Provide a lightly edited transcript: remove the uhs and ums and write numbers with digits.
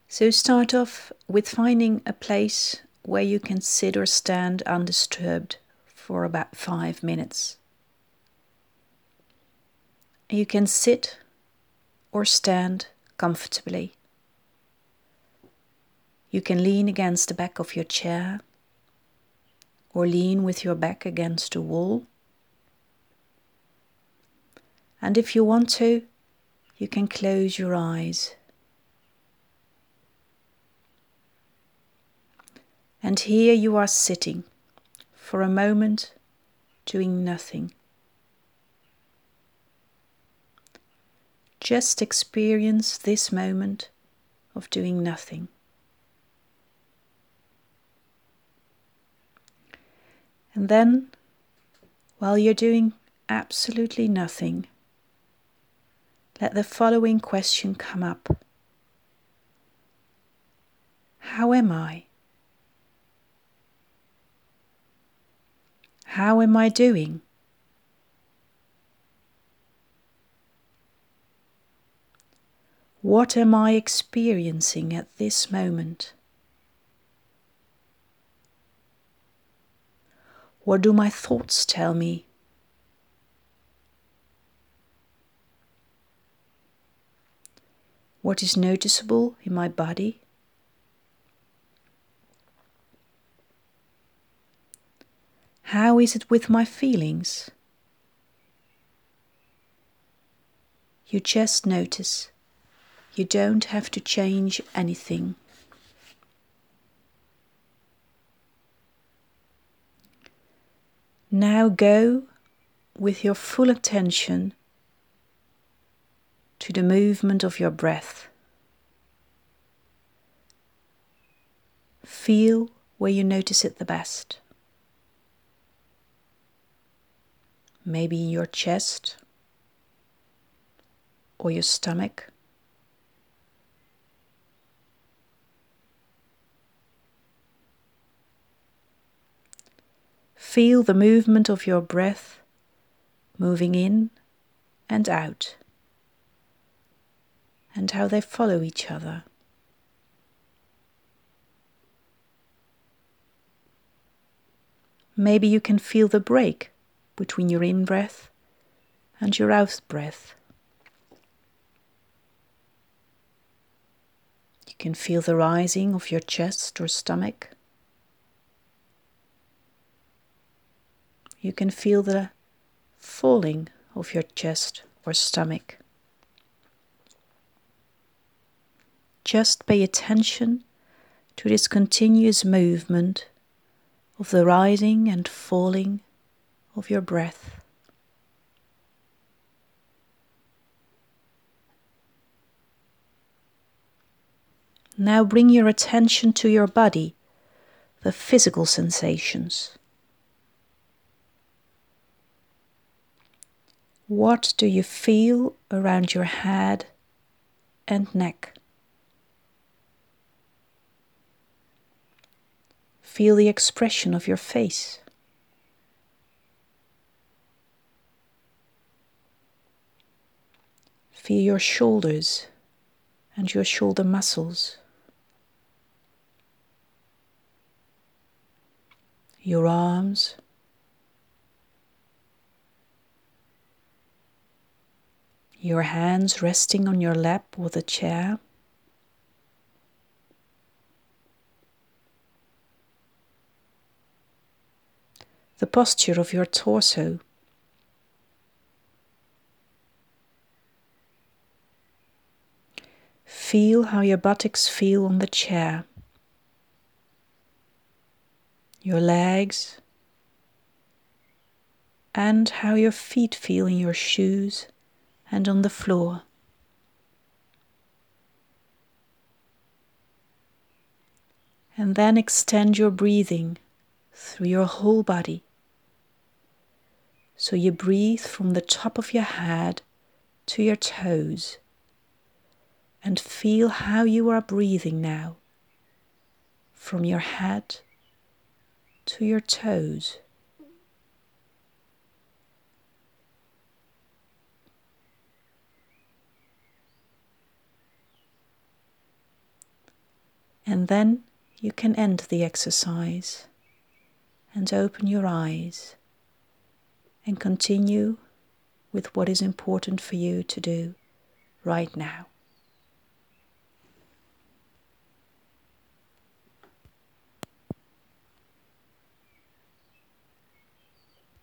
So start off with finding a place where you can sit or stand undisturbed for about 5 minutes. You can sit or stand comfortably. You can lean against the back of your chair or lean with your back against a wall. And if you want to, you can close your eyes. And here you are sitting for a moment, doing nothing. Just experience this moment of doing nothing. And then, while you're doing absolutely nothing, let the following question come up. How am I? How am I doing? What am I experiencing at this moment? What do my thoughts tell me? What is noticeable in my body? How is it with my feelings? You just notice. You don't have to change anything. Now go with your full attention to the movement of your breath. Feel where you notice it the best. Maybe in your chest or your stomach. Feel the movement of your breath moving in and out, and how they follow each other. Maybe you can feel the break between your in-breath and your out-breath. You can feel the rising of your chest or stomach. You can feel the falling of your chest or stomach. Just pay attention to this continuous movement of the rising and falling of your breath. Now bring your attention to your body, the physical sensations. What do you feel around your head and neck? Feel the expression of your face. Feel your shoulders and your shoulder muscles. Your arms. Your hands resting on your lap or the chair. The posture of your torso. Feel how your buttocks feel on the chair. Your legs. And how your feet feel in your shoes and on the floor. And then extend your breathing through your whole body. So you breathe from the top of your head to your toes. And feel how you are breathing now, from your head to your toes. And then you can end the exercise and open your eyes and continue with what is important for you to do right now.